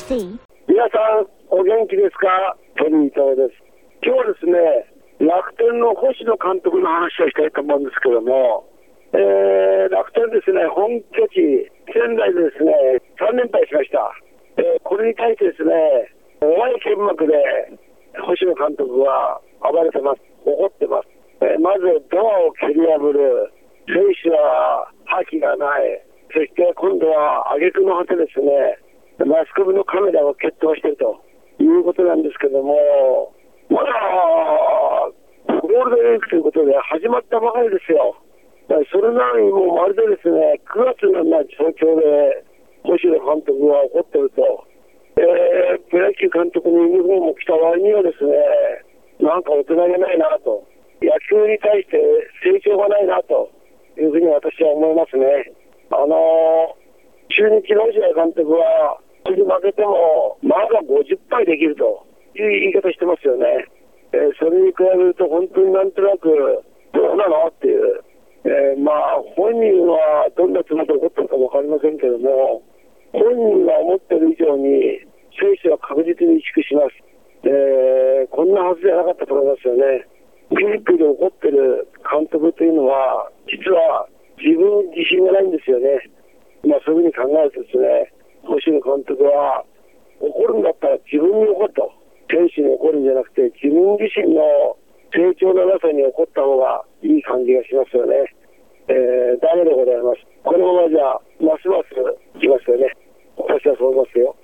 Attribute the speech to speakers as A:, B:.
A: see.
B: 皆さんお元気ですか？トニー伊藤です。今日はですね、楽天の星野監督の話をしたいと思うんですけども、楽天ですね、本拠地仙台でですね3連敗しました。これに対してですね、弱い剣幕で星野監督は暴れてます。怒ってます。まずドアを蹴り破る。選手は覇気がない。そして今度は挙句の果てですね、マスコミのカメラを決闘しているということなんですけども、まだゴールデンウィークということで始まったばかりですよ。それなのにもうまるでですね、9月のような状況で星野監督が怒っていると、プロ野球監督のユニフォームを着た割にはですね、なんか大人げないなと、野球に対して成長がないなというふうに私は思いますね。中日の星野監督は次負けてもまだ50敗できるという言い方してますよね。それに比べると本当になんとなくどうなのっていう、本人はどんなつもりで怒ってるか分かりませんけども、本人が思ってる以上に選手は確実に萎縮します。こんなはずじゃなかったと思いますよね。ピリピリ怒ってる監督というのは実は自分に自信がないんですよね。そういうふうに考えるとですね、星野監督は怒るんだったら自分に怒ると、選手に怒るんじゃなくて自分自身の成長のなさに怒った方がいい感じがしますよね。ダメでございます。このままじゃますますいきますよね。私はそう思いますよ。